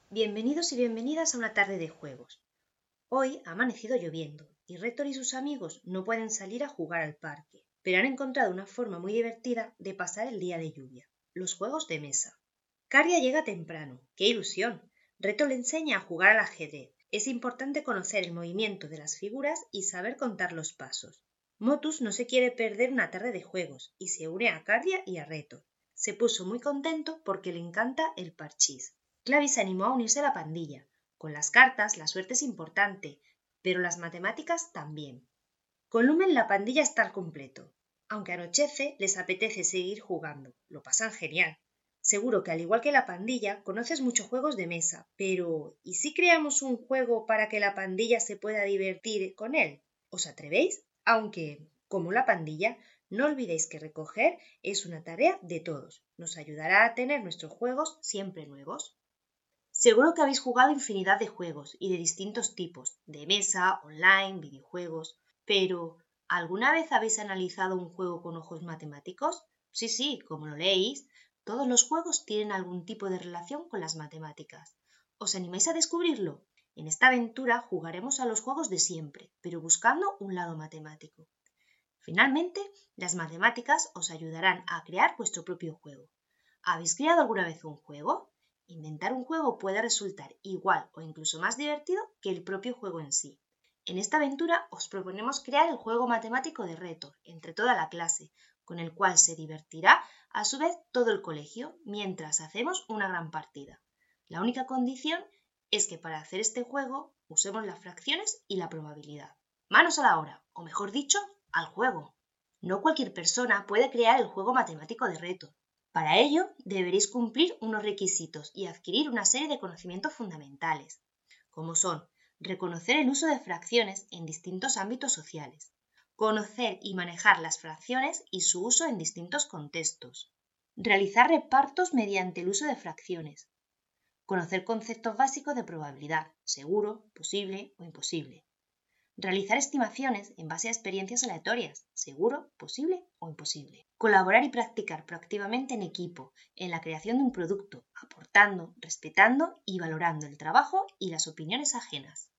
Bienvenidos y bienvenidas a una tarde de juegos. Hoy ha amanecido lloviendo y Rector y sus amigos no pueden salir a jugar al parque, pero han encontrado una forma muy divertida de pasar el día de lluvia: los juegos de mesa. Caria llega temprano. ¡Qué ilusión! Rector le enseña a jugar al ajedrez. Es importante conocer el movimiento de las figuras y saber contar los pasos. Motus no se quiere perder una tarde de juegos y se une a Caria y a Rector. Se puso muy contento porque le encanta el parchís. Clavis se animó a unirse a la pandilla. Con las cartas la suerte es importante, pero las matemáticas también. Con Lumen la pandilla está al completo. Aunque anochece, les apetece seguir jugando. Lo pasan genial. Seguro que al igual que la pandilla, conoces muchos juegos de mesa, pero ¿y si creamos un juego para que la pandilla se pueda divertir con él? ¿Os atrevéis? Aunque, como la pandilla, no olvidéis que recoger es una tarea de todos. Nos ayudará a tener nuestros juegos siempre nuevos. Seguro que habéis jugado infinidad de juegos y de distintos tipos, de mesa, online, videojuegos, pero ¿alguna vez habéis analizado un juego con ojos matemáticos? Sí, como lo leéis, todos los juegos tienen algún tipo de relación con las matemáticas. ¿Os animáis a descubrirlo? En esta aventura jugaremos a los juegos de siempre, pero buscando un lado matemático. Finalmente, las matemáticas os ayudarán a crear vuestro propio juego. ¿Habéis creado alguna vez un juego? Inventar un juego puede resultar igual o incluso más divertido que el propio juego en sí. En esta aventura os proponemos crear el juego matemático de reto entre toda la clase, con el cual se divertirá a su vez todo el colegio mientras hacemos una gran partida. La única condición es que para hacer este juego usemos las fracciones y la probabilidad. Manos a la obra, o mejor dicho, al juego. No cualquier persona puede crear el juego matemático de reto. Para ello, deberéis cumplir unos requisitos y adquirir una serie de conocimientos fundamentales, como son reconocer el uso de fracciones en distintos ámbitos sociales, conocer y manejar las fracciones y su uso en distintos contextos, realizar repartos mediante el uso de fracciones, conocer conceptos básicos de probabilidad, seguro, posible o imposible, realizar estimaciones en base a experiencias aleatorias, seguro, posible o imposible. Colaborar y practicar proactivamente en equipo, en la creación de un producto, aportando, respetando y valorando el trabajo y las opiniones ajenas.